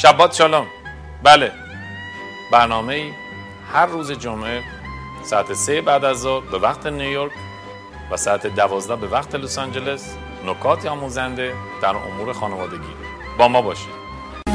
شبات شالوم. بله، برنامه‌ای هر روز جمعه ساعت 3 بعد از ظهر به وقت نیویورک و ساعت 12 به وقت لس آنجلس، نکاتی آموزنده در امور خانوادگی. با ما باشید.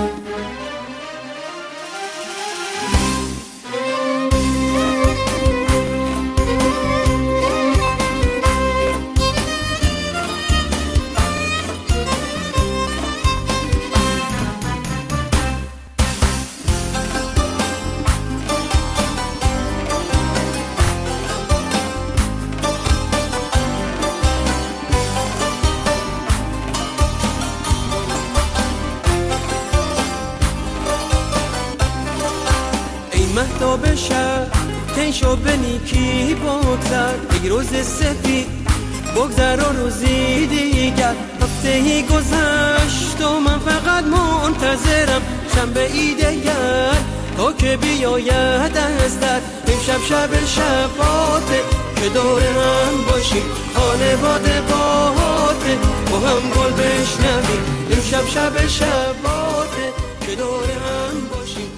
مهتاب شب تنشو بنیکی بگذر، یک روز سفید بگذر و روزی دیگر. هفتهی گذشت و من فقط منتظرم شنبه ای دیگر تا که بیاید از در. امشب شب شباته که دور هم باشیم، خانواده باته با هم گل بشنویم. امشب شب شباته که دور هم باشیم،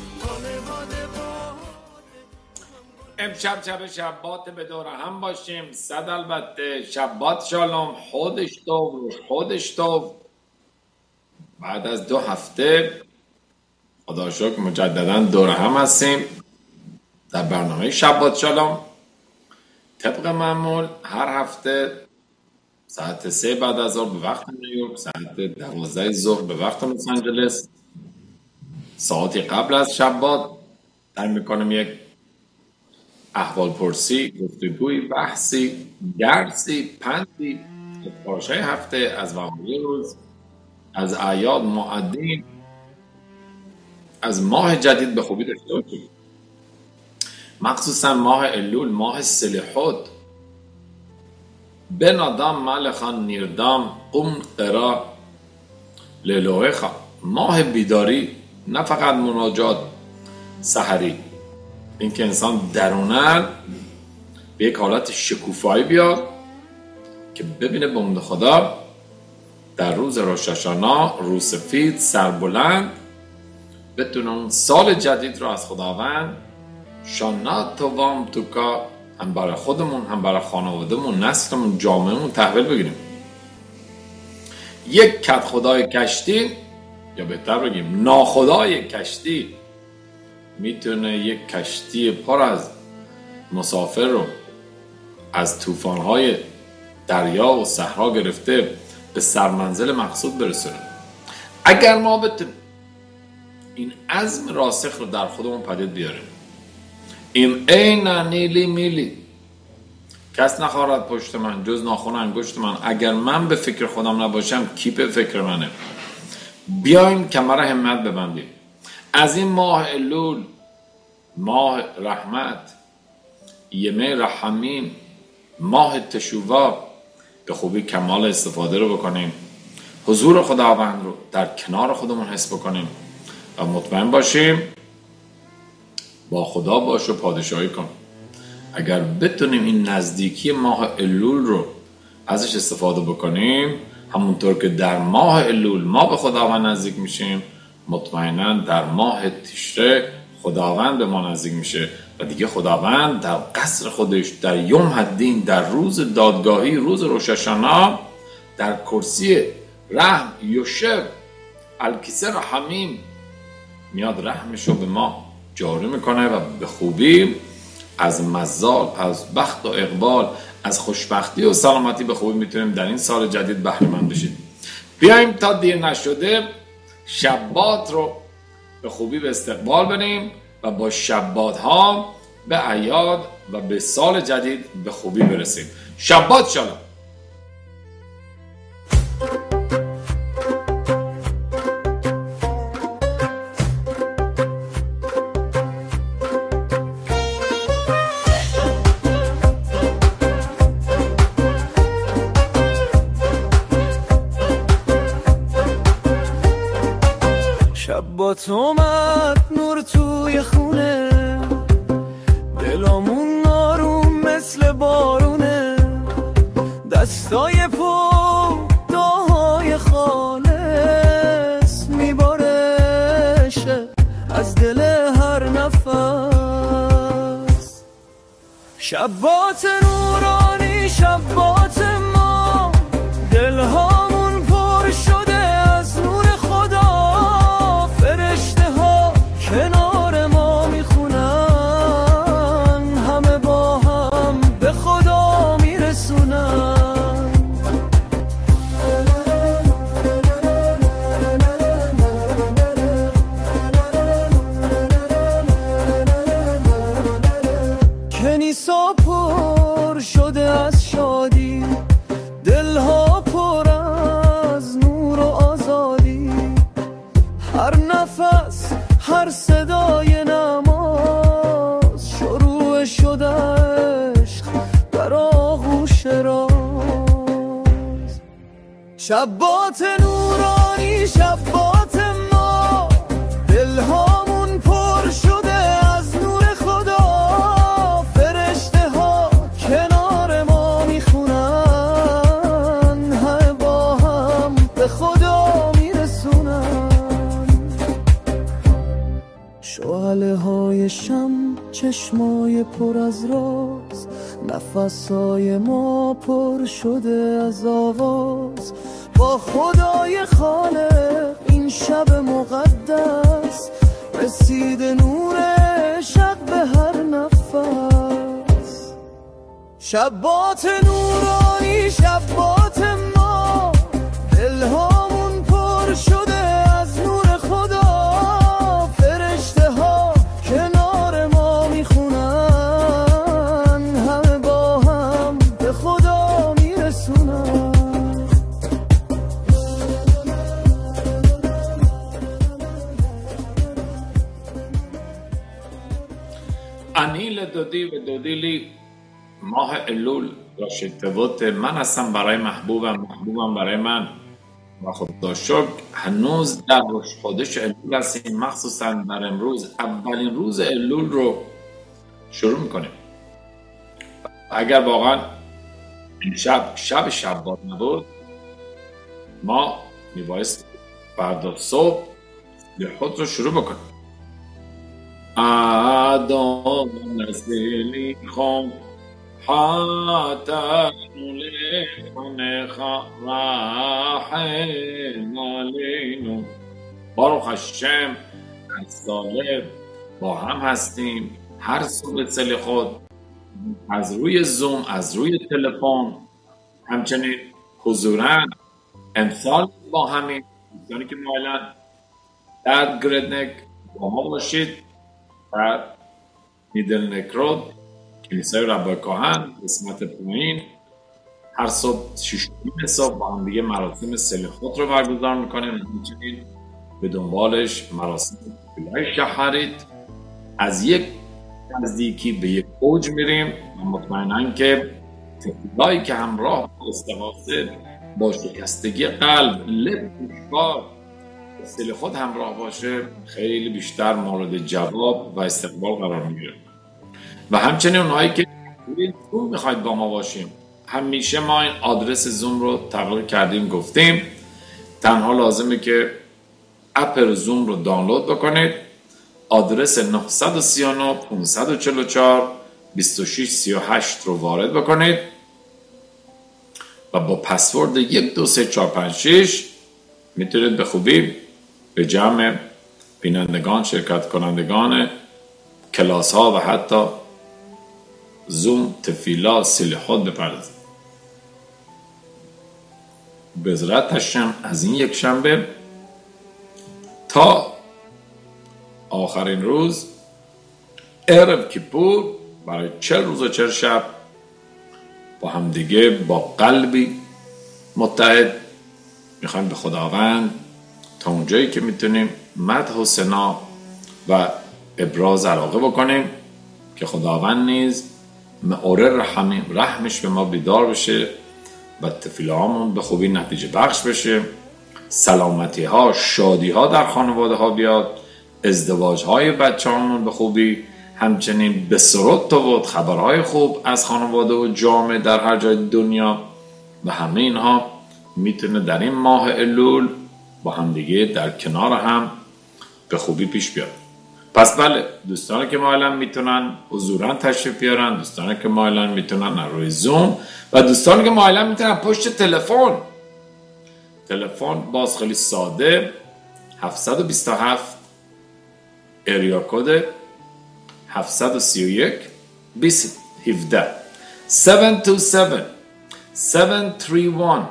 امشب شب شبات به دور هم باشیم. صد البته. شبات شالوم. خودش تو بعد از 2 هفته خدا شکر مجددا دور هم هستیم در برنامه شبات شالوم. طبق معمول هر هفته ساعت 3 بعد از ظهر به وقت نیویورک، ساعت 12 ظهر به وقت لس آنجلس، ساعتی قبل از شبات در میکنم یک احوال پرسی، گفتگوی، بحثی، درسی، پندی از پارچه هفته، از وقایع روز، از اعیاد، معدین، از ماه جدید به خوبی داشته باشیم. مخصوصا ماه الول، ماه سلیحوت. بنادام ملخان نیردام قم قرا للوهخا. ماه بیداری، نه فقط مناجات سحری، این که انسان درونن به یک حالت شکوفایی بیاد که ببینه بنده خدا در روز روش هاشانا روز سفید سربلند بتونه اون سال جدید رو از خداوند شانا توام توکا هم برای خودمون، هم برای خانوادهمون، نسلمون، جامعهمون تحویل بگیریم. یک کد خدای کشتی، یا بهتر بگیم ناخدای کشتی، میتونه یک کشتی پر از مسافر رو از طوفان‌های دریا و صحرا گرفته به سرمنزل مقصود برسونه. اگر ما بتونیم این عزم راسخ رو در خودمون پدید بیاریم، این عین نیلی میلی کس نخواهد پشت من جز ناخن انگشت من، اگر من به فکر خودم نباشم کی به فکر منه؟ بیایم کمر همت ببندیم. از این ماه الول، ماه رحمت، یمه رحمین، ماه تشووا به خوبی کمال استفاده رو بکنیم، حضور خداوند رو در کنار خودمون حس بکنیم و مطمئن باشیم با خدا باش و پادشاهی کن. اگر بتونیم این نزدیکی ماه الول رو ازش استفاده بکنیم، همونطور که در ماه الول ما به خداوند نزدیک میشیم، مطمئنا در ماه تشره خداوند به ما نزدیک میشه و دیگه خداوند در قصر خودش در یوم الدین، در روز دادگاهی، روز روش هاشانا، در کرسی رحم یوشب الکیسه رحمیم میاد رحمشو به ما جاری میکنه و به خوبی از مزال، از بخت و اقبال، از خوشبختی و سلامتی به خوبی میتونیم در این سال جدید بهره مند بشیم. بیایم تا دیر نشده شبات رو به خوبی به استقبال بریم و با شبات ها به اعیاد و به سال جدید به خوبی برسیم. شبات شالوم. شبات اومد نور توی خونه، دلامون آروم مثل بارونه، دستای پا دعای خالص میباره شبات نورانی شبات ما، دلهامون پر شده از نور خدا، فرشته ها کنار ما میخونن، همه با هم به خدا میرسونن. کنیسا پر شده از شادی، دلها پر از نور و آزادی، هر نفس هر صدای نماز شروع شده عشق در آغوش راز. شبات نورانی شبات ما، دلهامون پر شده از نور خدا، فرشته ها کنار ما میخونن، همه با هم به خدا میرسونن. شعله های شم، چشمای پر از راز، نفسای ما پر شده از آواز، با خدای خالق این شب مقدس، رسیده نور شب به هر نفس. شبات نورانی شبات ما، دلهامون پر شده از نور خدا، فرشته ها کنار ما میخونن، همه با هم به خدا میرسونن. انیل دودی و دودیلی ماه الول راشد من هستم برای محبوبم برای من و خدا شکر هنوز در خودش الول هستیم، مخصوصا در امروز اولین روز الول رو شروع میکنیم. اگر واقعا این شب شبات نبود ما میبایست فردا صبح خود رو شروع بکنیم. آدم نسلی خون حتی لخنخا راحل مالینو. باروخ هشم از ساله با هم هستیم هر صبح سلی خود، از روی زوم، از روی تلفن، همچنین حضوراً امسال با همین دوستانی که مایلن در گردنک با ما باشید در میدل نکرود کلیسای ربای کهن قسمت پایین هر صبح 6 صبح با هم دیگه مراسم سلیخوت رو برگزار میکنیم. همچنین به دنبالش مراسم تفیلای شهریت، از یک نزدیکی به یک اوج میریم و مطمئنن که تفیلایی که همراه با استغاثه با شکستگی قلب، لب، گوشوار سلیخوت همراه باشه خیلی بیشتر مورد جواب و استقبال قرار میگیره. و همچنین اونهایی که زوم میخواید با ما باشیم، همیشه ما این آدرس زوم رو تغییر کردیم، گفتیم تنها لازمه که اپ زوم رو دانلود بکنید، آدرس 939 544 2638 رو وارد بکنید و با پسورد 123456 میتونید به خوبی به جمع بینندگان، شرکت کنندگان کلاس ها و حتی زوم، تفیلا، سلیخوت بپردازید. بذرت هشم از این یک شنبه تا آخرین روز عرب کیپور برای 40 روز و 40 شب با هم دیگه با قلبی متحد میخوایم به خداوند تا اونجایی که میتونیم مدح و ثنا و ابراز علاقه بکنیم که خداوند نیز معرر رحمش به ما بیدار بشه و تفیلهامون به خوبی نتیجه بخش بشه، سلامتی ها، شادی ها در خانواده ها بیاد، ازدواج های بچه همون به خوبی، همچنین بسرود بود خبرهای خوب از خانواده و جامعه در هر جای دنیا و همه اینها میتونه در این ماه الول با هم دیگه در کنار هم به خوبی پیش بیاد. پس بله، دوستانی که مایلن میتونن حضوراً تشریف بیارن، دوستانی که مایلن میتونن روی زوم و دوستانی که مایلن میتونن پشت تلفن باز خیلی ساده 727 اریا کد 731 2017 727 731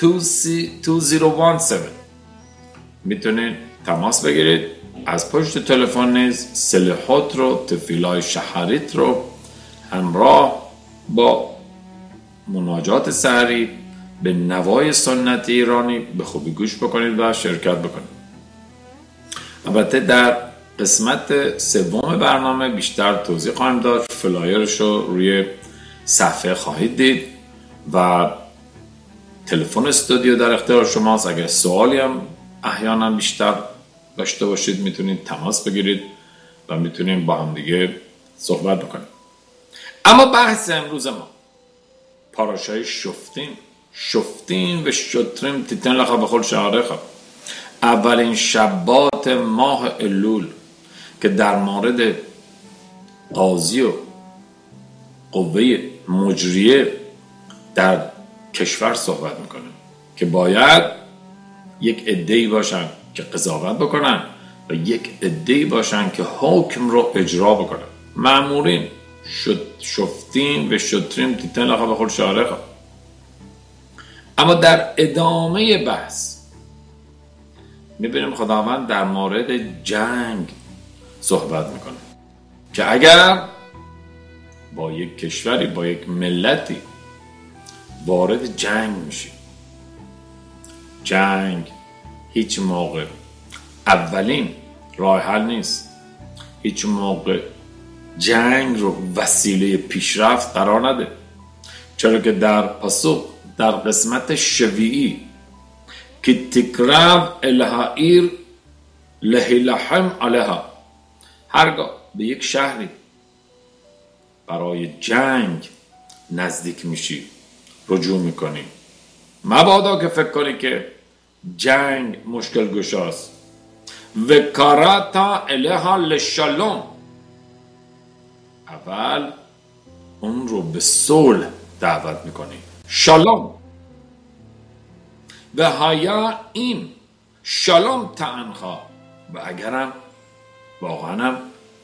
2017 میتونید تماس بگیرید. از پشت تلفن نیز صلحات رو، تفیلای شهریت رو همراه با مناجات سحری به نوای سنتی ایرانی به خوبی گوش بکنید و شرکت بکنید. البته در قسمت سوم برنامه بیشتر توضیح خواهیم داد. فلایرش رو روی صفحه خواهید دید و تلفن استودیو در اختیار شماست. اگر سوالی هم احیانا بیشتر داشته باشید میتونید تماس بگیرید و میتونیم با هم دیگه صحبت بکنیم. اما بحث امروز ما پاراشای شفتیم و شتریم تیتن لخا بخور شعارخا، اولین شبات ماه الول که در مورد قاضی و قوه مجریه در کشور صحبت میکنه که باید یک عده‌ای باشن که قضاوت بکنن و یک عده‌ای باشن که حکم رو اجرا بکنن. مأمورین شفتیم و شتریم تیتن لخا بخور شعارخا. اما در ادامه بحث میبینیم خداوند در مورد جنگ صحبت میکنه که اگر با یک کشوری، با یک ملتی وارد جنگ میشی، جنگ هیچ موقع اولین راه حل نیست. هیچ موقع جنگ رو وسیله پیشرفت قرار نده، چرا که در پاسخ در قسمت شویعی که تکرار الهائیر لحلحم علیها، هرگاه به یک شهری برای جنگ نزدیک میشی رجوع میکنی، مبادا که فکر کنی که جنگ مشکل گشاست. و کاراتا الیها لشالوم، اول اون رو به صلح دعوت میکنی، شالوم. و هایا این شالوم تعنخا، و اگرم واقعا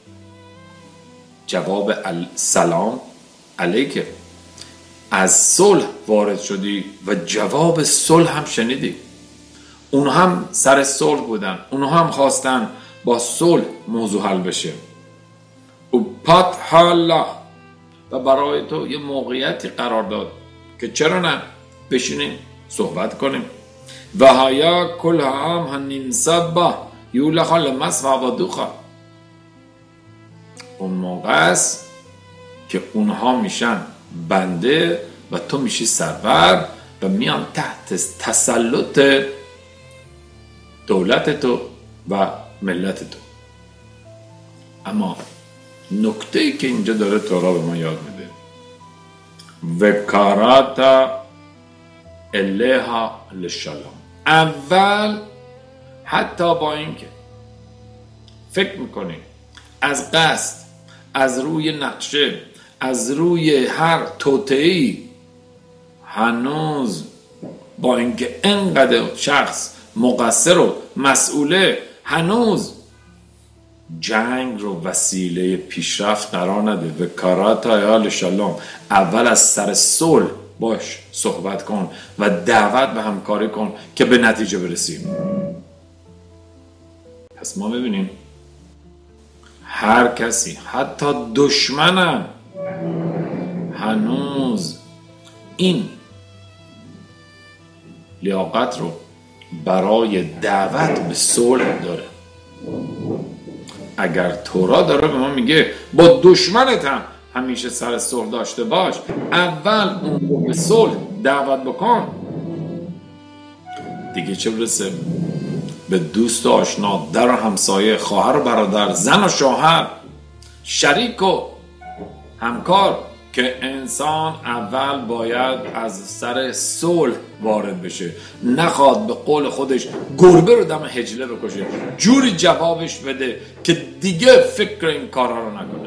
جواب سلام علیکه، از صلح وارد شدی و جواب صلح هم شنیدی، اون هم سر صلح بودن، اون هم خواستن با صلح موضوع حل بشه و پات حالا و برای تو یه موقعیتی قرار داد که چرا نه بشینیم صحبت کنیم. و هایا کل هم هنین سبا یولخا لمسوا و دوخا، اون موقع است که اونها میشن بنده و تو میشی سرور و میان تحت تسلط دولت تو و ملت تو. اما نکته‌ای که اینجا داره تورا به ما یاد میده، وکاراتا الیها لشالوم، اول حتی با اینکه فکر میکنی از قصد، از روی نقشه، از روی هر توطئه‌ای، هنوز با اینکه انقدر شخص مقصر و مسئوله، هنوز جنگ رو وسیله پیشرفت قرار نده. و کاراتا یا شالوم، اول از سر صلح باش صحبت کن و دعوت به همکاری کن که به نتیجه برسیم. پس ما ببینیم هر کسی، حتی دشمنم، هنوز این لیاقت رو برای دعوت به صلح داره. اگر تورا داره به ما میگه با دشمنت هم همیشه سر صلح داشته باش، اول اون رو به صلح دعوت بکن، دیگه چه برسه به دوست و آشنا، در و همسایه، خواهر و برادر، زن و شوهر، شریک و همکار، که انسان اول باید از سر صلح وارد بشه، نخواد به قول خودش گربه رو دم حجله بکشه، جوری جوابش بده که دیگه فکر این کارها رو نکنه.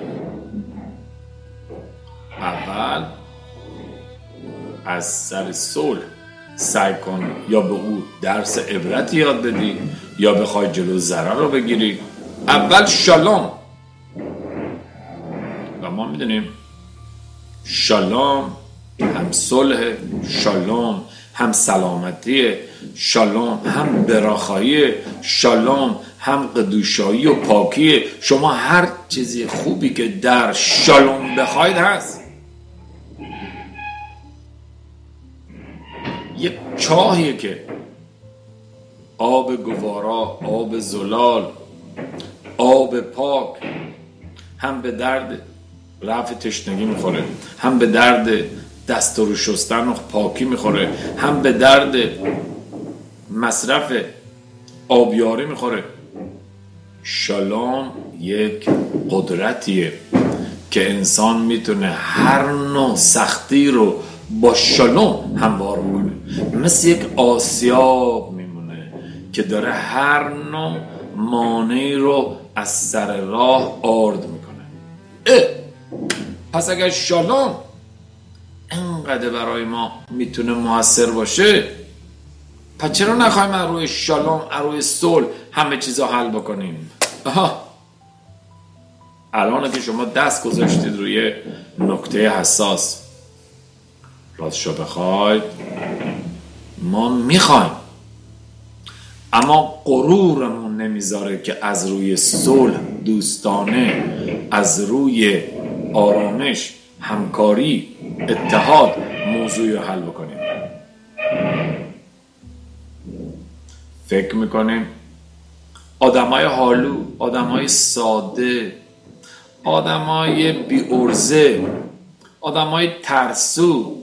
اول از سر صلح سعی کن یا به او درس عبرت یاد بدی یا بخوای جلو ضرر رو بگیری. اول شالوم، و ما میدونیم شالوم هم صلح، شالوم هم سلامتی، شالوم هم براخایی، شالوم هم قدوشایی و پاکی. شما هر چیزی خوبی که در شالوم بخواید هست. یک چاهیه که آب گوارا، آب زلال، آب پاک هم به درد رفع تشنگی میخوره، هم به درد دست رو شستن و پاکی میخوره، هم به درد مصرف آبیاری میخوره. شالوم یک قدرتیه که انسان میتونه هر نوع سختی رو با شالوم هموار کنه. مثل یک آسیاب میمونه که داره هر نوع مانعی رو از سر راه آرد میکنه. پس اگر شالوم اینقدر برای ما میتونه موثر باشه، پس چرا نخوایم از روی شالوم، از روی صلح همه چیزا حل بکنیم؟ الان که شما دست گذاشتید روی نکته حساس، راستشو بخواید ما میخوایم، اما غرورمون نمیذاره که از روی صلح، دوستانه، از روی آرامش، همکاری، اتحاد موضوعی رو حل بکنیم. فکر میکنیم آدمای حالو، آدمای ساده، آدمای بی ارزه، آدمای ترسو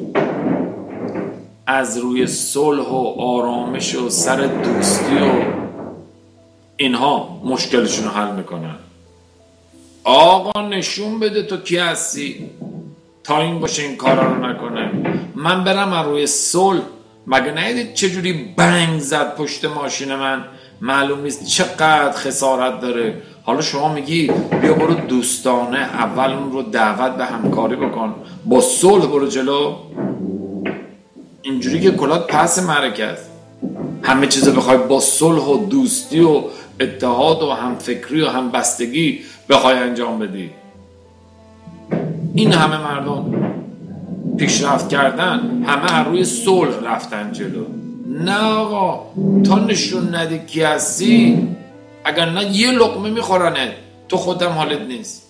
از روی صلح و آرامش و سر دوستی و اینها مشکلشون رو حل میکنن. آقا نشون بده تو کی هستی تا این باشه این کارا رو نکنه. من برم از روی صلح، مگه ندیدید چجوری بنگ زد پشت ماشین من، معلوم نیست چقدر خسارت داره. حالا شما میگی بیا برو دوستانه اول اون رو دعوت به همکاری بکن، با صلح برو جلو. اینجوری که کلات پس معرکه است. همه چیزو بخوای با صلح و دوستی و اتحاد و همفکری و همبستگی بخوای انجام بدی. این همه مردم پیشرفت کردن، همه از روی صلح رفتن جلو. نه آقا، تا نشون ندی کی هستی، اگر نه یه لقمه میخورنت، تو خودم حالت نیست.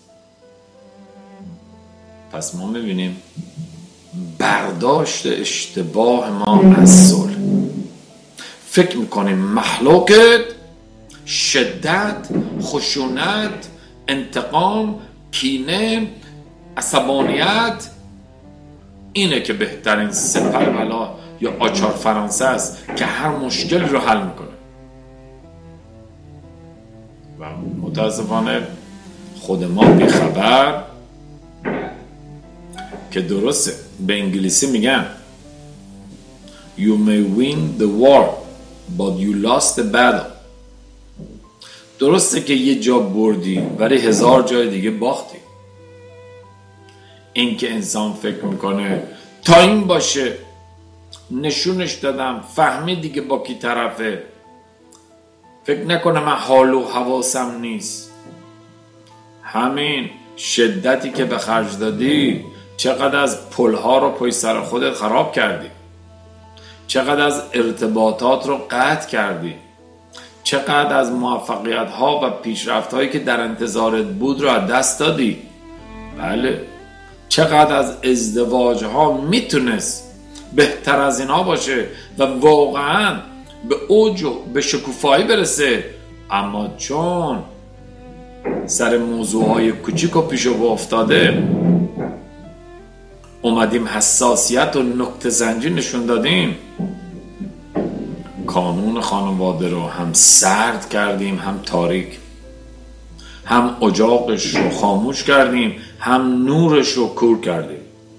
پس ما میبینیم برداشت اشتباه ما از صلح. فکر میکنیم مخلوقت شدت، خشونت، انتقام، کینه، عصبانیت اینه که بهترین سپر بلا یا آچار فرانسه است که هر مشکل رو حل میکنه. و متاسفانه خود ما بیخبر که درسته به انگلیسی میگن You may win the war but you lost the battle. درسته که یه جا بردی ولی 1000 جای دیگه باختی. این که انسان فکر میکنه تا این باشه، نشونش دادم، فهمید دیگه با کی طرفه، فکر نکنه من حال و حواسم نیست. همین شدتی که به خرج دادی، چقدر از پلها رو پای سر خودت خراب کردی، چقدر از ارتباطات رو قطع کردی، چقدر از موفقیت ها و پیشرفت هایی که در انتظارت بود رو از دست دادی. بله، چقدر از ازدواج ها میتونست بهتر از اینا باشه و واقعا به اوج و به شکوفایی برسه، اما چون سر موضوع های کوچیک و پیش رو افتاده اومدیم حساسیت و نکته زنجی نشون دادیم، کانون خانواده رو هم سرد کردیم هم تاریک، هم اجاقش رو خاموش کردیم هم نورش رو کور کردیم.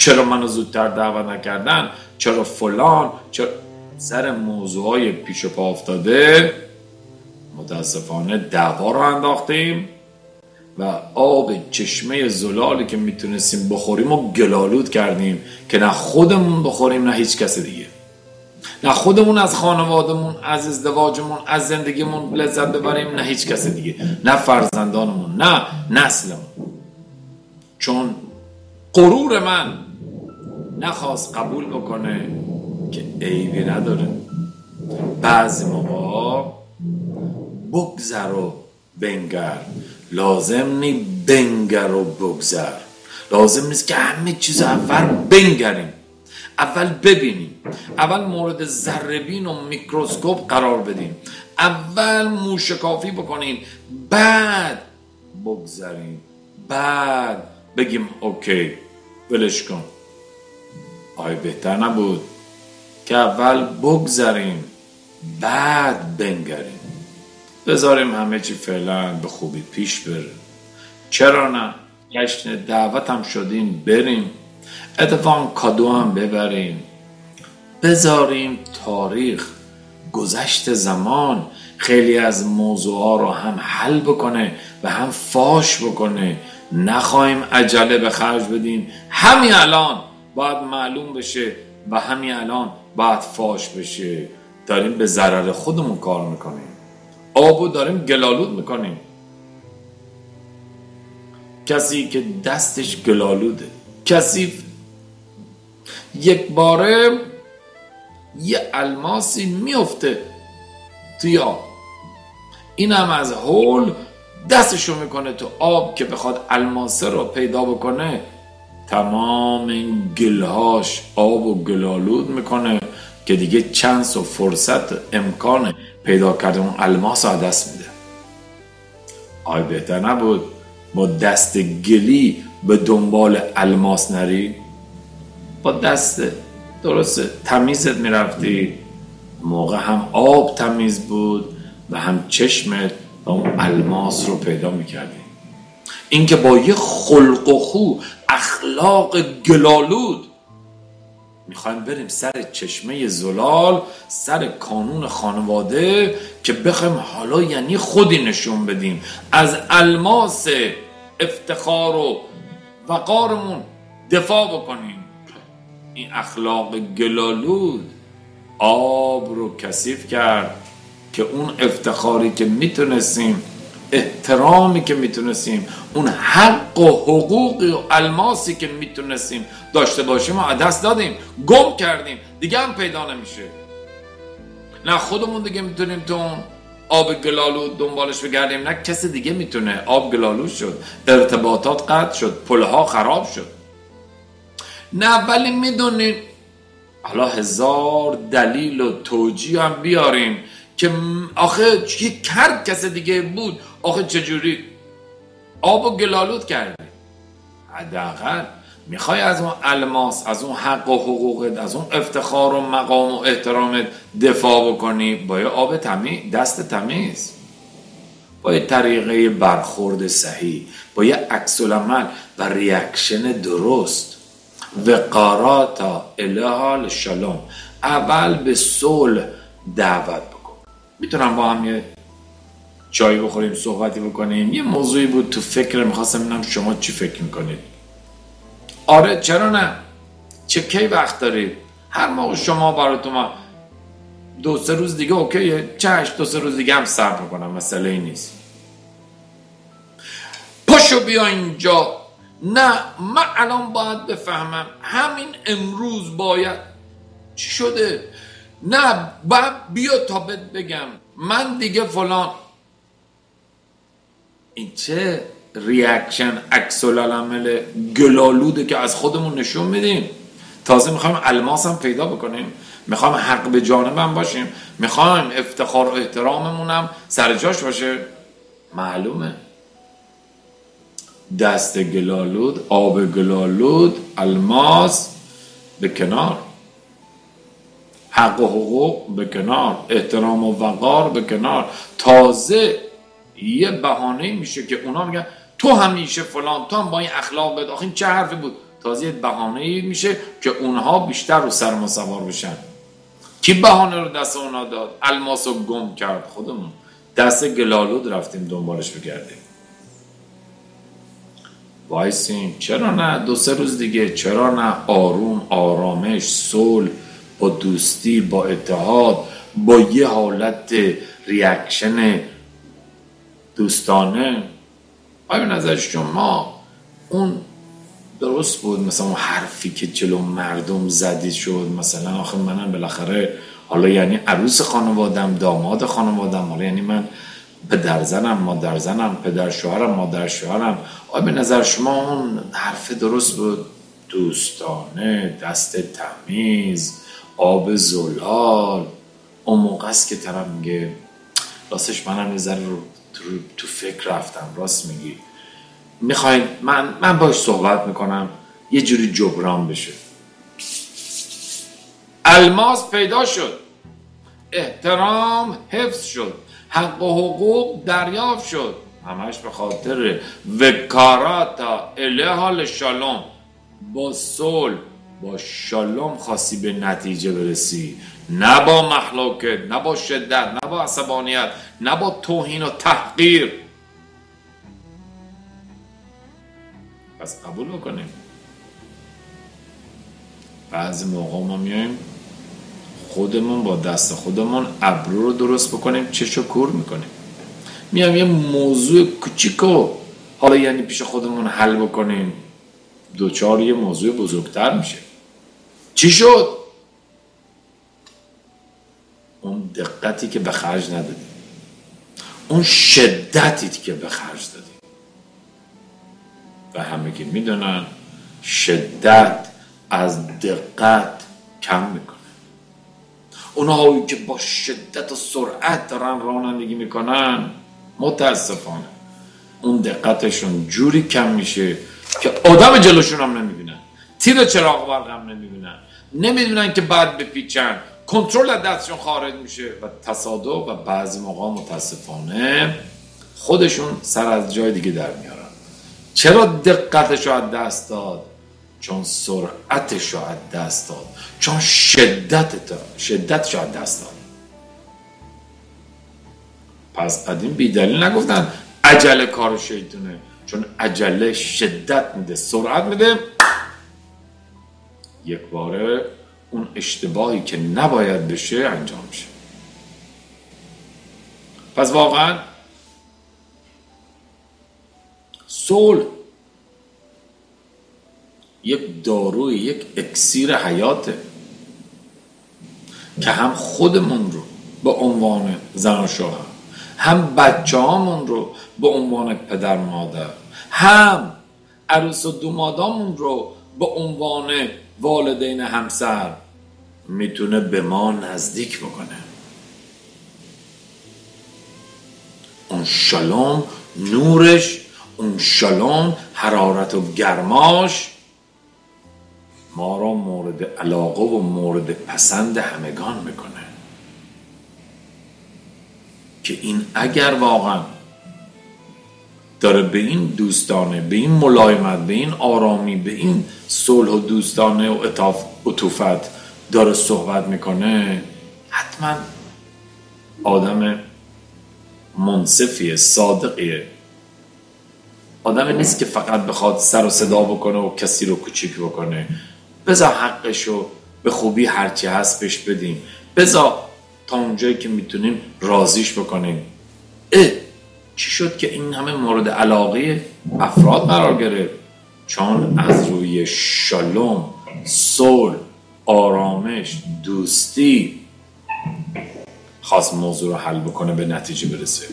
چرا منو زودتر دعوت نکردن، چرا فلان، چرا سر موضوعای پیش پا افتاده متاسفانه دعوا رو انداختیم و آب چشمه زلالی که میتونستیم بخوریم و گلالود کردیم که نه خودمون بخوریم نه هیچ کس دیگه، نه خودمون از خانوادمون، از ازدواجمون، از زندگیمون لذت ببریم، نه هیچ کس دیگه، نه فرزندانمون، نه نسلمون. چون غرور من نخواست قبول بکنه که عیبی نداره. بعضی موقع بگذر و بنگر، لازم نی بنگر و بگذر. لازم نیست که همه چیز اول بنگریم، اول ببینیم، اول مورد ذره‌بین و میکروسکوپ قرار بدیم، اول موشکافی بکنیم، بعد بگذریم، بعد بگیم اوکی ولش کن. آیا بهتر نبود که اول بگذریم بعد بنگریم؟ بذاریم همه چی فعلا به خوبی پیش بره. چرا نه؟ جشن دعوت هم شدیم بریم، اتفاقا کادو هم ببریم، بذاریم تاریخ، گذشت زمان خیلی از موضوعها رو هم حل بکنه و هم فاش بکنه. نخواهیم عجله به خرج بدیم، همین الان باید معلوم بشه و همین الان باید فاش بشه. داریم به ضرر خودمون کار میکنیم، آبو داریم گلالود میکنیم. کسی که دستش گلالوده، کثیف، یک باره یه الماسی میفته توی آب، این هم از هول دستشو میکنه تو آب که بخواد الماسه رو پیدا بکنه، تمام این گلهاش آب و گلالود میکنه که دیگه چانس و فرصت امکان پیدا کردن اون الماس رو دست میده. آیا بهتر نبود با دست گلی به دنبال الماس نری؟ با دست درسته تمیزت میرفتی، موقع هم آب تمیز بود و هم چشمت و اون الماس رو پیدا میکردی. این که با یه خلق و خو اخلاق گلالود میخوایم بریم سر چشمه زلال، سر کانون خانواده که بخوایم حالا یعنی خودی نشون بدیم، از الماس افتخار و وقارمون دفاع بکنیم. این اخلاق گلالود آب رو کثیف کرد که اون افتخاری که میتونستیم، احترامی که میتونستیم، اون حق و حقوقی و الماسی که میتونستیم داشته باشیم و دست دادیم، گم کردیم، دیگه هم پیدا نمیشه. نه خودمون دیگه میتونیم تو اون آب گلالود دنبالش بگردیم، نه کسی دیگه میتونه. آب گلالود شد، ارتباطات قطع شد، پلها خراب شد. نه ولی میدونید حالا هزار دلیل و توجیه هم بیاریم که آخه هر کس دیگه بود، آخه چجوری آب و گلالود کردی؟ حداقل میخوای از اون الماس، از اون حق و حقوقت، از اون افتخار و مقام و احترامت دفاع بکنی، با یه آب تمیز، دست تمیز، با یه طریقه برخورد صحیح، با یه عکس العمل و ریاکشن درست. وقارات الهال شلوم، اول به صلح دعوت بکن. میتونم با هم یه چای بخوریم، صحبتی بکنیم؟ یه موضوعی بود تو فکر، میخواستم ببینم شما چی فکر میکنید. آره چرا نه؟ چه کی وقت دارید؟ هر موقع شما براتون ما 2-3 روز دیگه اوکیه، چشم 2-3 روز دیگه هم صبر میکنم، مسئله ای نیست. پاشو بیا اینجا. نه من الان باید بفهمم، همین امروز باید چی شده؟ نه باید بیا تا بگم من دیگه فلان. این چه ریاکشن، عکس العمل گلالوده که از خودمون نشون میدیم. تازه میخوایم الماس هم پیدا بکنیم، میخوایم حق به جانبم باشیم، میخوایم افتخار و احتراممون هم سر جاش باشه. معلومه دست گلالود، آب گلالود، الماس به کنار، حق و حقوق به کنار، احترام و وقار به کنار. تازه یه بهانه میشه که اونا میگن تو همیشه فلان، تو هم با این اخلاقت، آخه این چه حرفی بود؟ تازه بهانه‌ای میشه که اونها بیشتر رو سر ما سوار بشن. کی بهانه رو دست اونا داد؟ الماسو گم کرد. خودمون دست گلالود رفتیم دنبالش بگردیم. وایسیم، چرا نه 2-3 روز دیگه، چرا نه آروم، آرامش، صلح، با دوستی، با اتحاد، با یه حالت ریاکشن دوستانه. آیا به نظر شما اون درست بود؟ مثلا اون حرفی که جلو مردم زدی شد، مثلا آخه منم بالاخره حالا یعنی عروس خانوادم، داماد خانوادم، حالا یعنی من پدر زنم، مادر زنم، پدر شوهرم، مادر شوهرم. آیا به نظر شما اون حرف درست بود؟ دوستانه، دست تمیز، آب زلال. اون موقع است که طرف میگه راستش منم یه ذره تو فکر رفتم، راست میگی، میخواین من باش صحبت میکنم یه جوری جبران بشه. الماس پیدا شد، احترام حفظ شد، حق و حقوق دریافت شد، همش به خاطر وکاراتا اله شالوم. با صلح، با شالوم خواستی به نتیجه برسی، نه با محلوکت، نه با شدت، نه با عصبانیت، نه با توهین و تحقیر. پس قبول بکنیم بعضی موقع ما میایم خودمون با دست خودمون ابرو رو درست بکنیم، چشو کور میکنیم، میایم یه موضوع کوچیکو حالا یعنی پیش خودمون حل بکنیم، دوچار یه موضوع بزرگتر میشه. چی شد؟ اون دقتی که به خرج ندادی، اون شدتی که به خرج دادی. و همه که میدونن شدت از دقت کم میکنه. اونهایی که با شدت و سرعت دارن رانندگی میکنن متاسفانه اون دقتشون جوری کم میشه که آدم جلوشون هم نمیبینن، تیر چراغ برق هم نمیدونن که بعد بپیچن، کنترل از دستشون خارج میشه و تصادف و بعضی موقع متاسفانه خودشون سر از جای دیگه در میارن. چرا دقتشو از دست داد؟ چون سرعتشو از دست داد، چون شدتشو از دست داد. پس قدیم بیدلیل نگفتن عجله کار شیطونه، چون عجله شدت میده، سرعت میده، یک باره اون اشتباهی که نباید بشه انجام میشه. پس واقعا صلح یک داروی، یک اکسیر حیاته که هم خودمون رو به عنوان زن و شوهر، هم بچه هامون رو به عنوان پدر مادر، هم عروس و دومادامون رو به عنوان والدین همسر میتونه به ما نزدیک بکنه. اون شالوم نورش، اون شالوم حرارت و گرماش ما را مورد علاقه و مورد پسند همگان میکنه که این اگر واقعا داره به این دوستانه، به این ملایمت، به این آرامی، به این صلح و دوستانه و عطوفت داره صحبت میکنه، حتما آدم منصفیه، صادقیه. آدم نیست که فقط بخواد سر و صدا بکنه و کسی رو کوچیک بکنه. بذار حقشو به خوبی هرچی هست بهش بدیم، بذار تا اونجایی که میتونیم راضیش بکنیم. چی شد که این همه مورد علاقه افراد قرار گرفت؟ چون از روی شالوم، صلح، آرامش، دوستی خواست موضوع رو حل بکنه، به نتیجه برسه.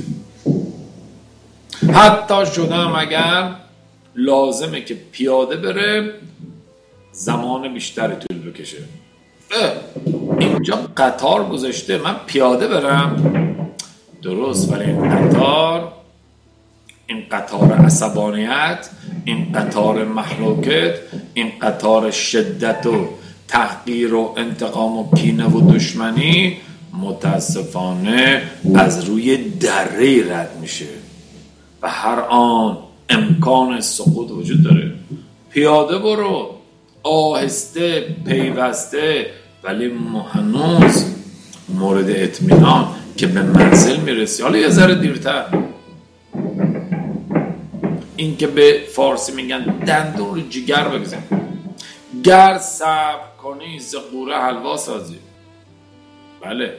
حتی شدم اگر لازمه که پیاده بره زمان بیشتری طول بکشه. اینجا قطار گذاشته من پیاده برم، درست، ولی این قطار عصبانیت، این قطار محلوکت، این قطار شدت و تحقیر و انتقام و کینه و دشمنی متاسفانه از روی دره رد میشه و هر آن امکان سقوط وجود داره. پیاده برو، آهسته پیوسته، ولی هنوز مورد اطمینان که به منزل میرسی. حالا یه ذره دیرتر، این که به فارسی میگن دندون رو جگر بگذن. گر صبر کنی ز قوره حلوا سازی. بله،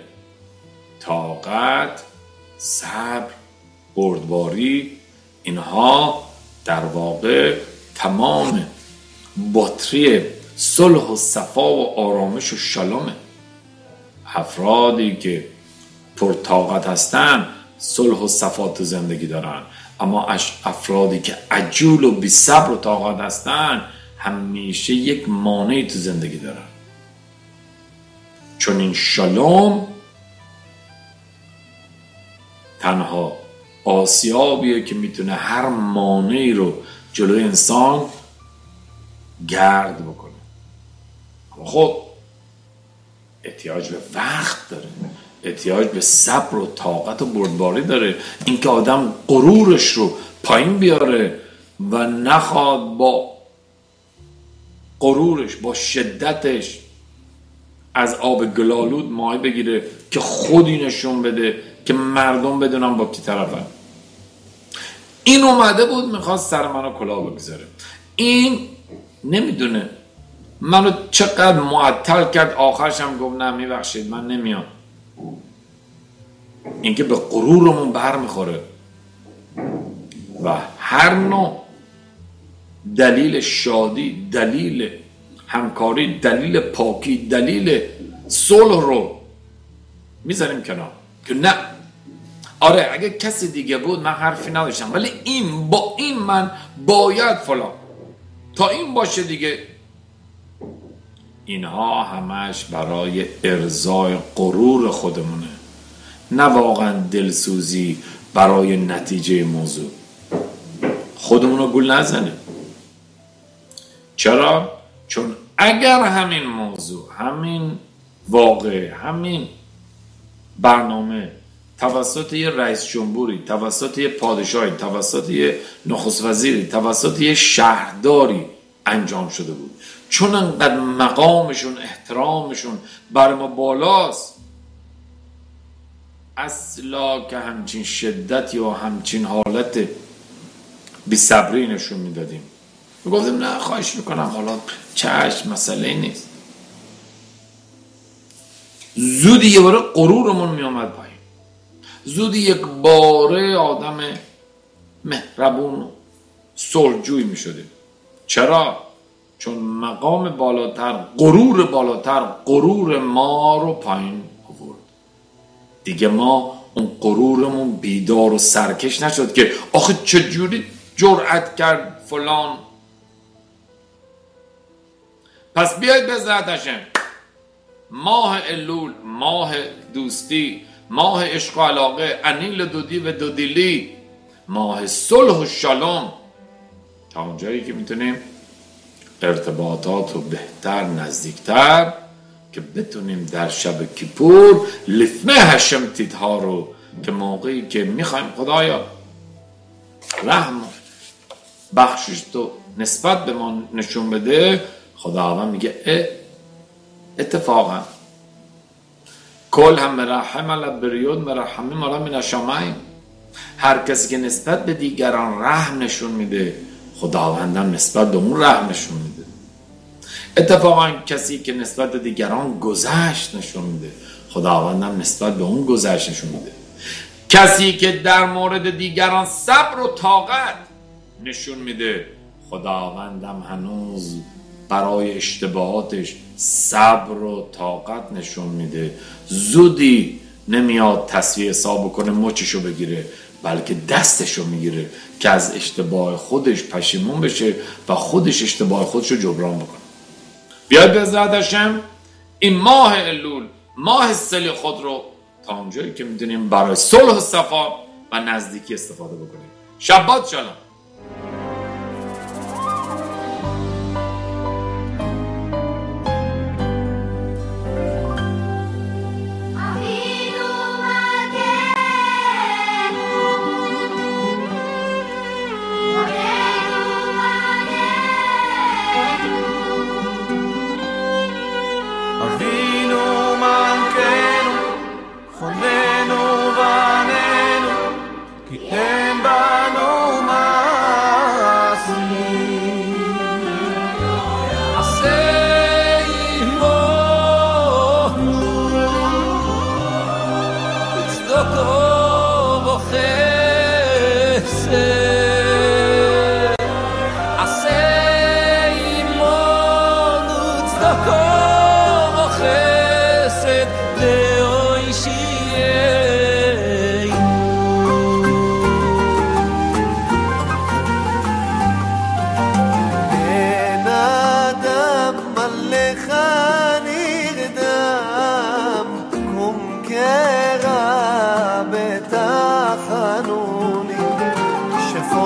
طاقت، صبر، بردباری، اینها در واقع تمام بطری صلح و صفا و آرامش و شلومه. افرادی که پرطاقت هستن صلح و صفا تو زندگی دارن، اما افرادی که عجول و بی صبر و طاقت هستن همیشه یک مانعی تو زندگی دارن. چون این شلوم تنها آسیابیه که میتونه هر مانعی رو جلوی انسان گرد بکنه. اما خب احتیاج به وقت داره، احتیاج به صبر و طاقت و بردباری داره. اینکه آدم غرورش رو پایین بیاره و نخواد با غرورش، با شدتش از آب گلالود ماهی بگیره که خودی نشون بده که مردم بدونن با کی طرفن. این اومده بود میخواست سر منو کلاه بگذاره. این نمیدونه منو چقدر معطل کرد، آخرش هم گفت نه میبخشید من نمیام. این که به غرورمون بر میخوره و هر نوع دلیل شادی، دلیل همکاری، دلیل پاکی، دلیل صلح رو میذاریم کنار که نه، آره اگه کسی دیگه بود من حرفی نداشتم، ولی این با این من باید فلان، تا این باشه دیگه. اینها همش برای ارضای غرور خودمونه، نه واقعا دلسوزی برای نتیجه موضوع. خودمونو گول نزنیم. چرا؟ چون اگر همین موضوع، همین واقع، همین برنامه توسط یه رئیس جمهوری، توسط یه پادشاهی، توسط یه نخست وزیری، توسط یه شهرداری انجام شده بود، چون انقدر مقامشون، احترامشون بر ما بالاست، اصلا که همچین شدتی و همچین حالت بی صبری نشون میدادیم. گفتیم نه خواهش میکنم حالا چشم، مسئله نیست. زودی یه باره غرورمون میامد پایین، زودی یک باره آدم مهربون و صلحجوی میشدیم. چرا؟ چون مقام بالاتر، غرور بالاتر، غرور ما رو پایین آورد. دیگه ما اون غرورمون بیدار و سرکش نشد که آخه چجوری جرأت کرد فلان. پس بیاید به ذاتشم ماه الول، ماه دوستی، ماه عشق و علاقه، انیل دودی و دودیلی، ماه صلح و شلوم، تا اونجایی که میتونیم ارتباطات رو بهتر، نزدیکتر، که بتونیم در شب کیپور لفمه هشم تیدها رو، که موقعی که میخوایم خدایا رحم بخشش تو نسبت به ما نشون بده، خداوند میگه اتفاقا کل هم مرحم علی بریود مرحمی مرا من الشمعین. هر کسی که نسبت به دیگران رحم نشون میده، خداوندم نسبت به اون رحم نشون میده. اتفاقا کسی که نسبت به دیگران گذشت نشون میده، خداوندم نسبت به اون گذشت نشون میده. کسی که در مورد دیگران صبر و طاقت نشون میده، خداوندم هنوز برای اشتباهاتش صبر و طاقت نشون میده. زودی نمیاد تصفیه حساب کنه، مچشو بگیره، بلکه دستشو میگیره که از اشتباه خودش پشیمون بشه و خودش اشتباه خودشو جبران بکنه. بیاید به ذاتشم این ماه الول، ماه صلح خود رو تا اونجایی که میدونیم برای صلح و صفا و نزدیکی استفاده بکنیم. شبات شلام.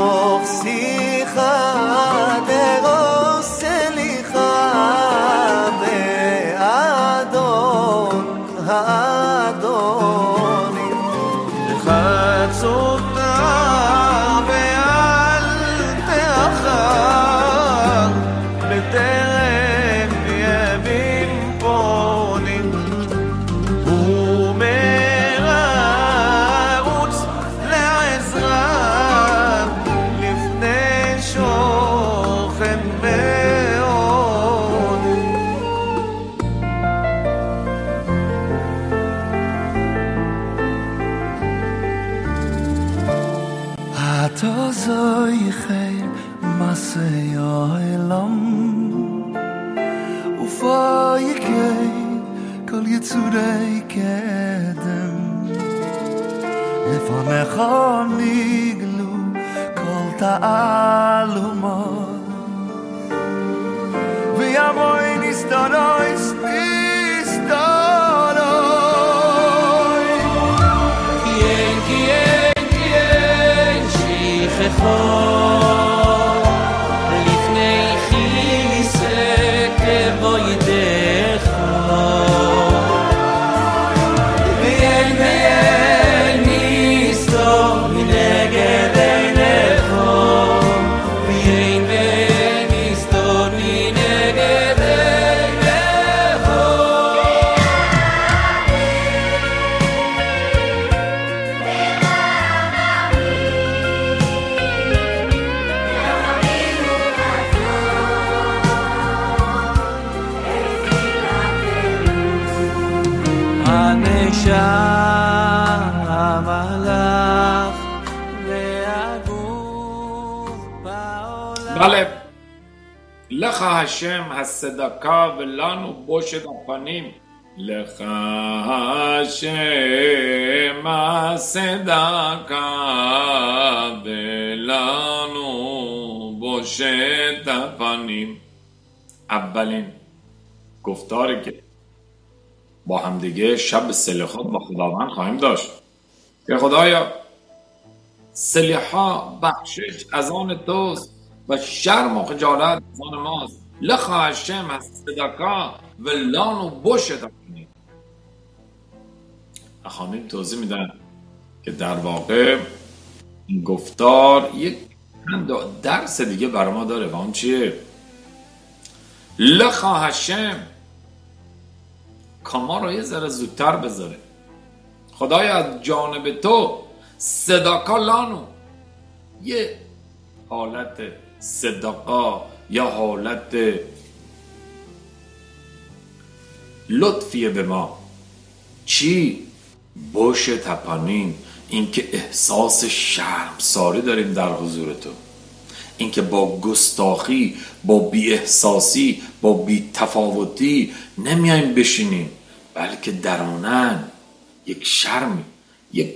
تازای خیر مسیح علم وفای که کل یتوری کدم لفان خانی گلو کل تعلومات ویم آی نیستانایست לפני חיסק וידך ואין ואין נסתור מנגד עיניך ואין ואין נסתור מנגד עיניך بله לך השם הצדקה ולנו בושת הפנים לך השם הצדקה ולנו باشد پنیم. اولین گفتاری که با همدیگه شب سلیحات با خداوند خواهیم داشت که خدایا سلیحا بخشش از آن توست و شرم و خجالت از آن ماست. لخ هشم صدقا و لانو باشد پنیم. اخوانیم توضیح میدن که در واقع این گفتار یک درس دیگه برای ما داره و اون چیه؟ لخ هشم کاما رو یه ذره زودتر بذاره. خدایا از جانب تو صدقا لانو، یه حالت صدقا یا حالت لطفیه به ما. چی؟ بوش تپانین، این که احساس شرمساری داریم در حضور تو، این که با گستاخی، با بی احساسی، با بی تفاوتی نمیایم بشینیم، بلکه درونن یک شرمی، یک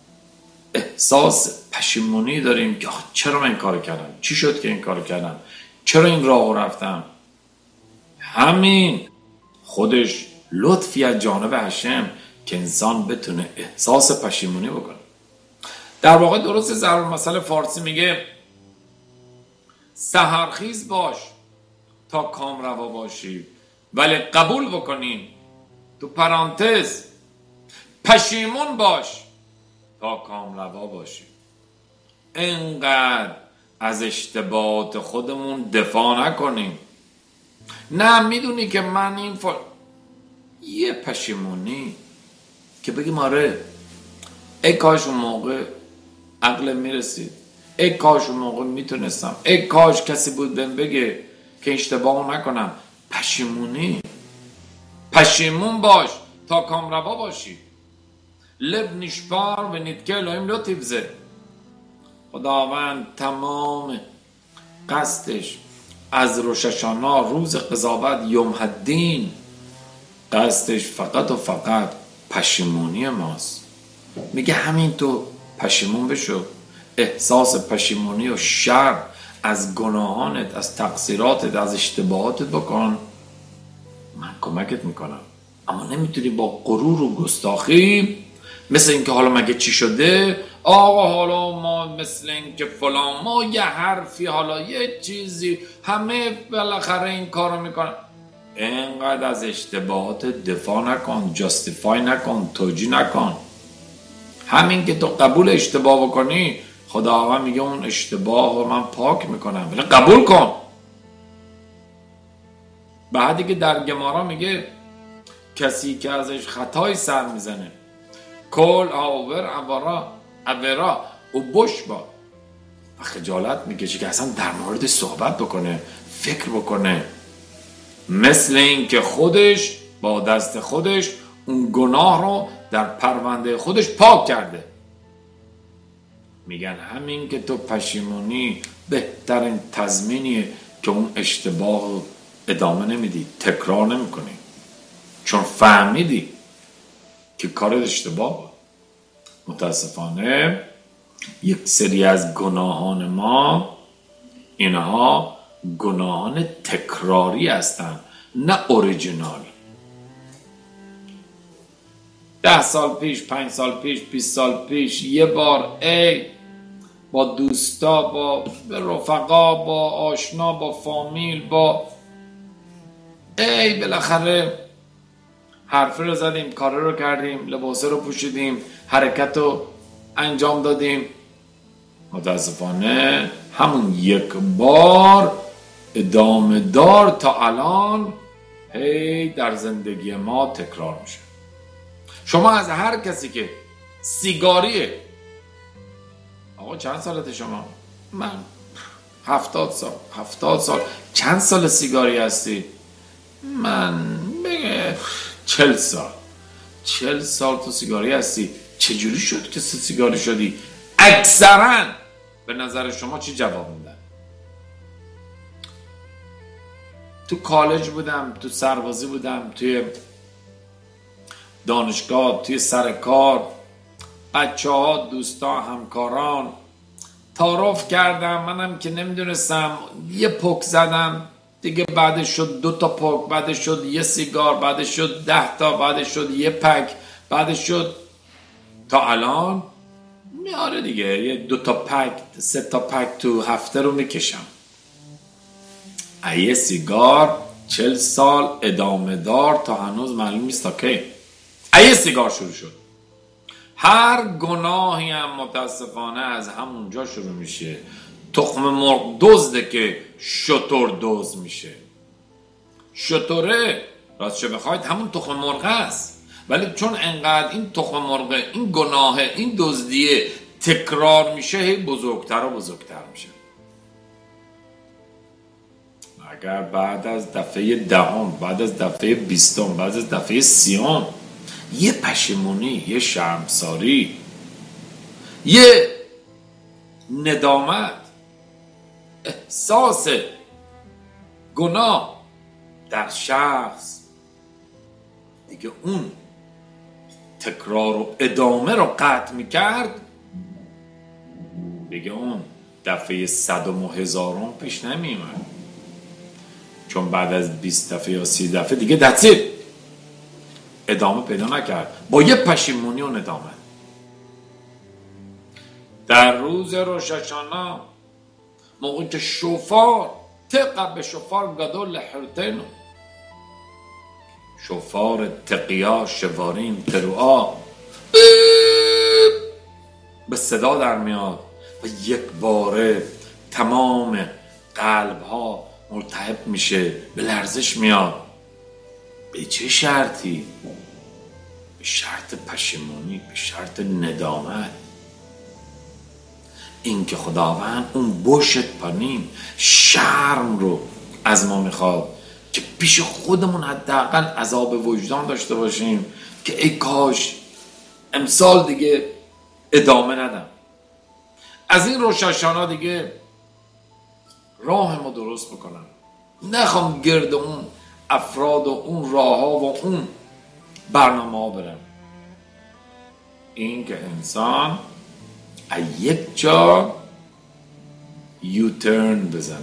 احساس پشیمونی داریم که چرا من این کار کردم، چی شد که این کار کردم، چرا این راه رفتم. همین خودش لطفی از جانب هشم که انسان بتونه احساس پشیمونی بکنه. در واقع درست ضرب المثل فارسی میگه سحرخیز باش تا کام روا باشی، ولی قبول بکنین تو پرانتز پشیمون باش تا کام روا باشی. اینقدر از اشتباهات خودمون دفاع نکنیم. نه میدونی که من این یه پشیمونی که بگیم آره ای کاش اون موقع عقل میرسید، ای کاش اون موقع میتونستم، ای کاش کسی بود بهم بگه که اشتباه نکنم. پشیمون باش تا کام روا باشی. لب نیشپار و نیتکه الهیم لطیف زه. خداوند تمام قصدش از روش هاشانا، روز قضاوت، یوم الدین، قصدش فقط و فقط پشیمونی ماست. میگه همین تو پشیمون بشو، احساس پشیمونی و شرم از گناهانت، از تقصیراتت، از اشتباهاتت بکن، من کمکت میکنم. اما نمیتونی با غرور و گستاخی مثل اینکه حالا مگه چی شده؟ آقا حالا ما مثل اینکه فلان، ما یه حرفی، حالا یه چیزی، همه بالاخره این کارو میکنن. اینقدر از اشتباهات دفاع نکن، جاستیفای نکن، توجیه نکن. همین که تو قبول اشتباه بکنی، خداوند میگه اون اشتباه رو من پاک میکنم، ولی قبول کن. بعدی که در گمارا میگه کسی که ازش خطای سر میزنه کل آور اورا و بش با و خجالت میکشه که اصلا در مورد صحبت بکنه، فکر بکنه، مثل این که خودش با دست خودش اون گناه رو در پرونده خودش پاک کرده. میگن همین که تو پشیمونی بهترین تضمینیه که اون اشتباه رو ادامه نمیدی، تکرار نمیکنی، چون فهمیدی که کارت اشتباه بود. متاسفانه یک سری از گناهان ما، اینها گناهان تکراری هستن، نه اوریجینال. 10 سال پیش، 5 سال پیش، 20 سال پیش یه بار با دوستا، با رفقا، با آشنا، با فامیل، با بالاخره حرفی رو زدیم، کار رو کردیم، لباسه رو پوشیدیم، حرکت رو انجام دادیم. متاسفانه همون یک بار ادامه دار تا الان در زندگی ما تکرار میشه. شما از هر کسی که سیگاریه، آقا چند سالته شما؟ من 70 سال. چند سال سیگاری هستی؟ من 40 سال تو سیگاری هستی. چجوری شد که سیگاری شدی؟ اکثرا به نظر شما چی جواب میدن؟ تو کالج بودم، تو سربازی بودم، توی دانشگاه، توی سر کار، بچه ها، دوستا، همکاران تعارف کردم، منم که نمیدونستم یه پک زدم دیگه، بعدش شد 2 تا پک، بعدش شد یه سیگار، بعدش شد 10 تا، بعدش شد یه پک، بعدش شد تا الان میاره دیگه یه 2 تا پک، 3 تا پک تو هفته رو میکشم. یه سیگار 40 سال ادامه دار تا هنوز معلوم نیست تا کی. یه سیگار شروع شد. هر گناهی هم متاسفانه از همونجا شروع میشه. تخم مرغ دزده که شتر دزد میشه. شتره راستش بخواید همون تخم مرغ است، ولی چون انقدر این تخم مرغ، این گناه، این دزدیه تکرار میشه، هی بزرگتر و بزرگتر میشه. اگر بعد از دفعه 10، بعد از دفعه 20، بعد از دفعه 30 یه پشیمونی، یه شرمساری، یه ندامت، احساس گناه در شخص، دیگه اون تکرار و ادامه رو قطع میکرد، دیگه اون دفعه 100 و 1000 پیش نمیومد، چون بعد از 20 دفعه یا 30 دفعه دیگه دستید ادامه پیدا نکرد، با یه پشیمونی و ندامت. در روز روش هاشانا موقعی که شofar طبق به شofar گدول حرتینو، شofar تقیا شوارین تروعا به صدا در میاد و یک باره تمام قلب ها ملتهب میشه، به لرزش میاد. به چه شرطی؟ به شرط پشیمونی، به شرط ندامت. این که خداوند اون بوشت پنیم، شرم رو از ما میخواد که پیش خودمون حداقل عذاب وجدان داشته باشیم که ای کاش امسال دیگه ادامه ندم، از این روش هاشانا دیگه راه ما درست بکنم، نخوام گرد اون افراد و اون راه ها و اون برنامه ها برم. این که انسان یک جا یوترن بزنه،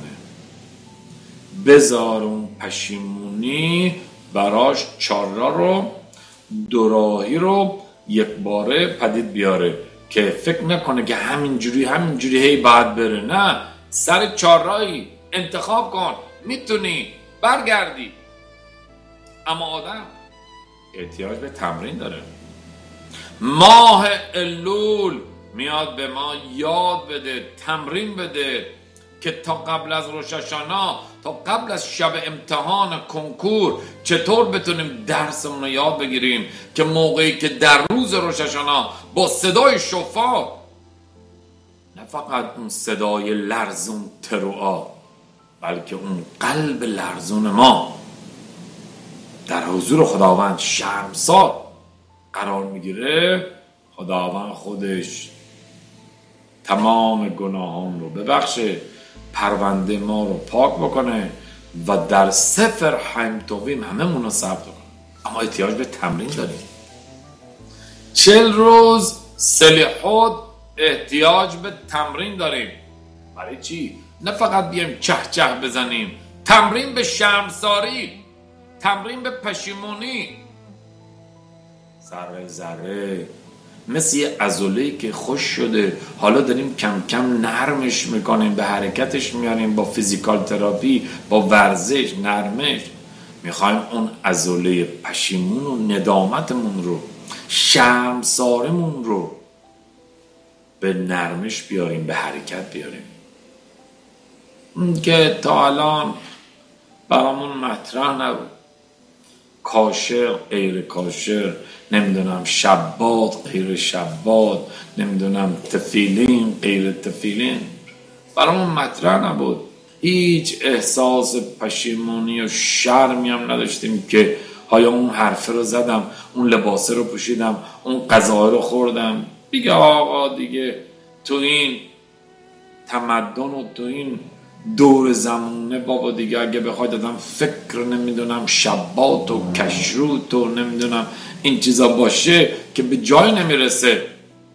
بذار اون پشیمونی براش چاره رو، دوراهی رو یک باره پدید بیاره که فکر نکنه که همینجوری هی باید بره. نه، سر چهارراهی انتخاب کن، میتونی برگردی. اما آدم احتیاج به تمرین داره. ماه الول میاد به ما یاد بده، تمرین بده که تا قبل از روش هاشانا، تا قبل از شب امتحان کنکور چطور بتونیم درسمون رو یاد بگیریم که موقعی که در روز روش هاشانا با صدای شفاف، نه فقط اون صدای لرزون تروآ، بلکه اون قلب لرزون ما در حضور خداوند شرمسار قرار میگیره، خداوند خودش تمام گناهان رو ببخشه، پرونده ما رو پاک بکنه و در سفر حیم توبیم همه رو ثبت کنه. اما احتیاج به تمرین داریم. 40 روز سلیحود احتیاج به تمرین داریم. برای چی؟ نه فقط بیایم چه چه بزنیم، تمرین به شرمساری، تمرین به پشیمونی. ذره ذره مثل یه عضله‌ای که خوش شده، حالا داریم کم کم نرمش میکنیم، به حرکتش میاریم، با فیزیکال تراپی، با ورزش، نرمش. میخوایم اون عضله پشیمون و ندامتمون رو، شرمسارمون رو به نرمش بیاریم، به حرکت بیاریم. که تا الان برامون مطرح نبود. کاشر غیر کاشر، نمیدونم شباد غیر شباد، نمیدونم تفیلین غیر تفیلین، برامون مطرح نبود. هیچ احساس پشیمونی و شرمی هم نداشتیم که هایا اون حرفه رو زدم، اون لباسه رو پوشیدم، اون غذا رو خوردم. دیگه آقا دیگه تو این تمدن و تو این دور زمونه بابا دیگه اگه بخواید دادم فکر نمیدونم شبات و کشروت و نمیدونم این چیزا باشه که به جای نمیرسه.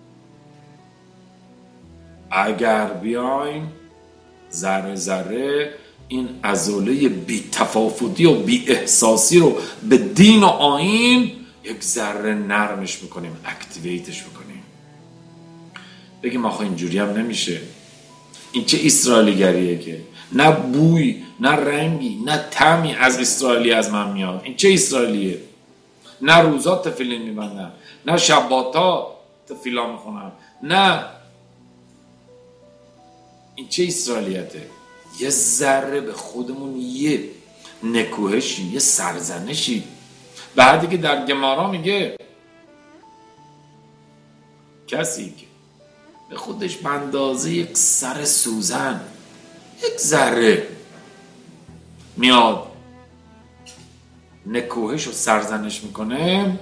اگر بیایم ذره ذره این عضله بی تفاوتی و بی احساسی رو به دین و آیین یک ذره نرمش میکنیم، اکتیویتش میکنیم. بگیم آخه اینجوری هم نمیشه، این چه اسرائیلیگریه که نه بوی نه رنگی نه طعمی از اسرائیلی از من میاد، این چه اسرائیلیه؟ نه روزا تفیلین میبندم، نه شباتا تفیلا میخونم، نه، این چه اسرائیلیته؟ یه ذره به خودمون یه نکوهشی، یه سرزنشی. بعدی که در گمارا میگه کسی که به خودش به اندازه یک سر سوزن، یک ذره میاد نکوهش و سرزنش میکنه،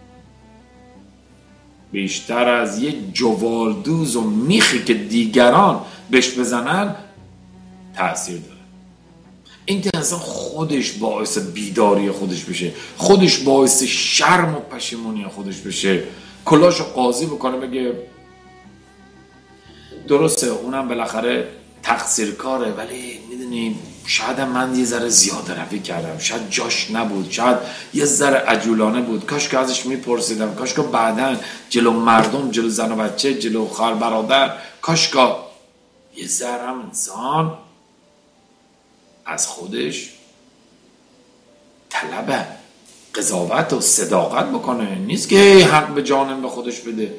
بیشتر از یک جوالدوز و میخی که دیگران بهش بزنن تأثیر داره. این که اصلا خودش باعث بیداری خودش بشه، خودش باعث شرم و پشیمونی خودش بشه، کلاشو قاضی بکنه بگه درسته اونم بالاخره تقصیر کاره، ولی میدونی شاید من یه ذره زیاده روی کردم، شاید جاش نبود، شاید یه ذره عجولانه بود، کاش که ازش میپرسیدم، کاش که بعدن جلو مردم، جلو زن و بچه، جلو خواهر برادر، کاش که یه ذره هم انسان از خودش طلب قضاوت و صداقت بکنه. نیست که حق به جانم به خودش بده.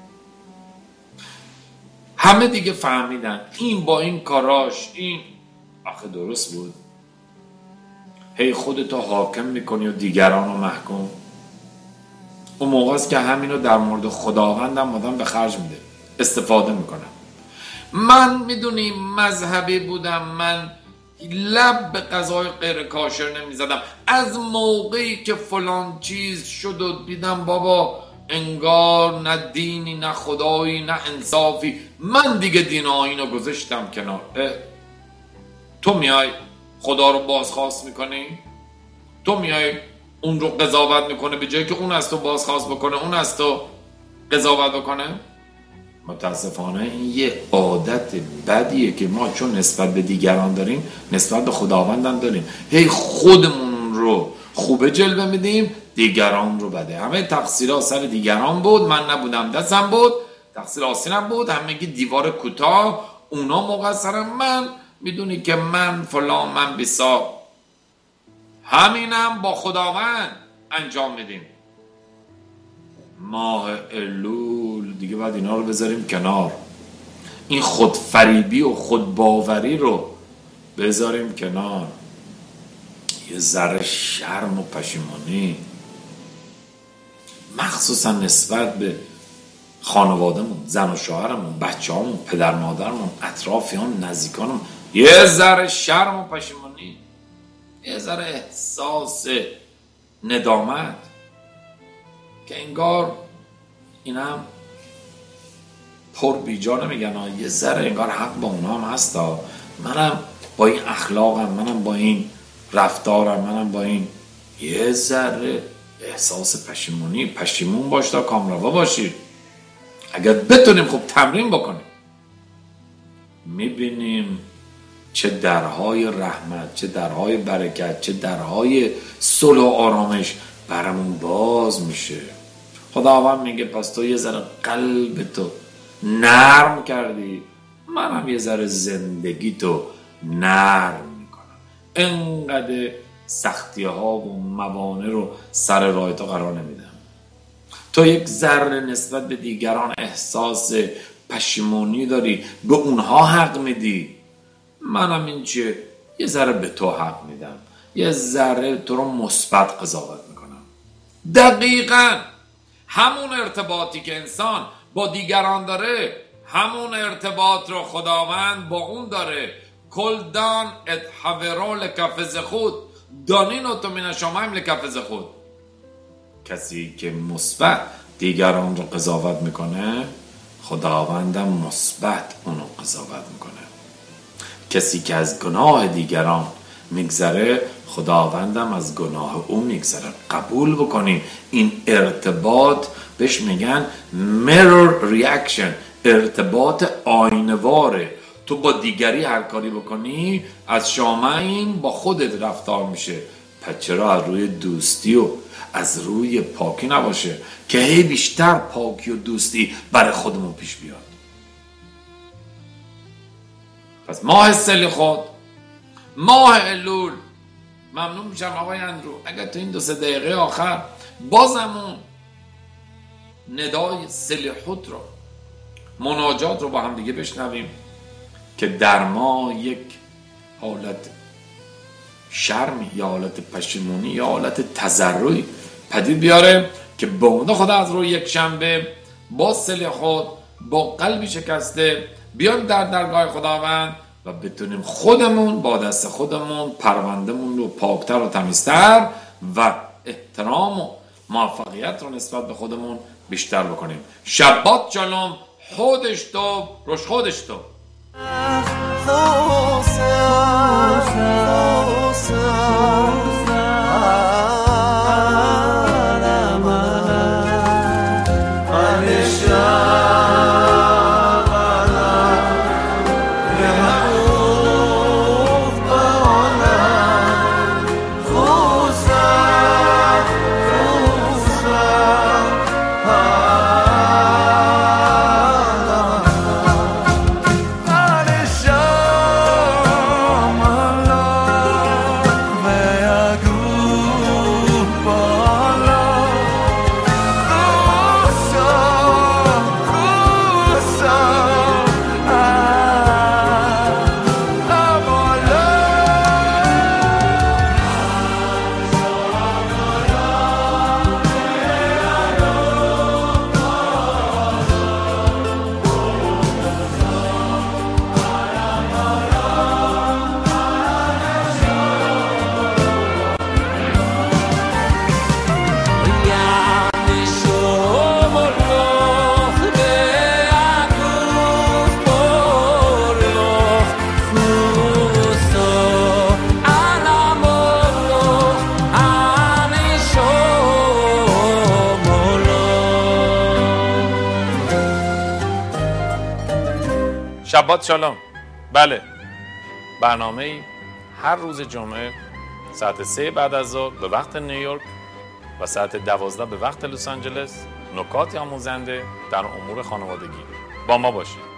همه دیگه فهمیدن این با این کاراش این آخه درست بود. هی خودتو حاکم میکنی و دیگران رو محکوم. اون موقع است که همینو در مورد خداوندم آدم به خرج میده، استفاده میکنم. من میدونی مذهبی بودم، من لب به غذای غیر کاشر نمیزدم، از موقعی که فلان چیز شد و دیدم بابا انگار نه دینی نه خدایی نه انصافی، من دیگه دین و آیینو گذاشتم کنار. تو میای خدا رو بازخواست میکنی، تو میای اون رو قضاوت میکنه به جایی که اون از تو بازخواست بکنه، اون از تو قضاوت بکنه. متاسفانه این یه عادت بدیه که ما چون نسبت به دیگران داریم نسبت به خداوندم داریم. هی خودمون رو خوبه جلوه میدیم، دیگران رو بده. همه تقصیرها سر دیگران بود، من نبودم دستم بود، تقصیر آسینم بود، همه دیوار کوتاه اونا مقصرم، من میدونی که من فلان من بیسا. همینم با خداوند انجام میدیم. ماه الول دیگه باید اینا رو بذاریم کنار، این خودفریبی و خودباوری رو بذاریم کنار. یه ذره شرم و پشیمانی، مخصوصا نسبت به خانوادهمون، زن و شوهرمون، بچه‌هامون، پدر مادرمون، اطرافیان، نزدیکانمون، یه ذره شرم و پشیمانی، یه ذره احساس ندامت که انگار اینم پر بیجا نمیگن، یه ذره انگار حق با اونا هم هستا، منم با این اخلاقم، منم با این رفتارم، منم با این، یه ذره احساس پشیمونی. پشیمون باش تا کامروا باشید. اگر بتونیم خوب تمرین بکنیم میبینیم چه درهای رحمت، چه درهای برکت، چه درهای صلح و آرامش برامون باز میشه. خداوند میگه پس تو یه ذره قلب تو نرم کردی، منم یه ذره زندگی تو نرم میکنم. انقدر سختی ها و موانع رو سر راه تو قرار نمیدم. تو یک ذره نسبت به دیگران احساس پشیمونی داری، به اونها حق میدی، منم این چیه یه ذره به تو حق میدم، یه ذره تو رو مثبت قضاوت میکنم. دقیقاً همون ارتباطی که انسان با دیگران داره، همون ارتباط رو خداوند با اون داره. کل دان ات حورو لکفز خود دانین و تو من شامم لکفز خود. کسی که مثبت دیگران رو قضاوت میکنه، خداوندم مثبت اونو قضاوت میکنه. کسی که از گناه دیگران میگذره، خداوندم از گناه اون میگذره. قبول بکنین این ارتباط بهش میگن mirror reaction، ارتباط آینواره. تو با دیگری هر کاری بکنی از شامعین با خودت رفتار میشه. پس چرا از روی دوستی و از روی پاکی نباشه که هی بیشتر پاکی و دوستی برای خودمون پیش بیاد. پس ماه سلیخوت، ماه الول، ممنون میشم آقای اندرو اگر تو این 2-3 دقیقه آخر بازمون ندای سلیخوت رو، مناجات رو با هم دیگه بشنویم که در ما یک حالت شرمی یا حالت پشیمونی یا حالت تضرعی پدید بیاره که به امید خدا از روی یک شنبه با سلیخوت، با قلبی شکسته بیایم در درگاه خداوند و بتونیم خودمون با دست خودمون پروندهمون رو پاکتر و تمیزتر و احترام و موفقیت رو نسبت به خودمون بیشتر بکنیم. شبات شالوم، خودش تو روش خودش تو. شبات شالوم. بله، برنامه هر روز جمعه ساعت 3 بعد از ظهر به وقت نیویورک و ساعت 12 به وقت لس آنجلس نکات آموزنده در امور خانوادگی. با ما باشید.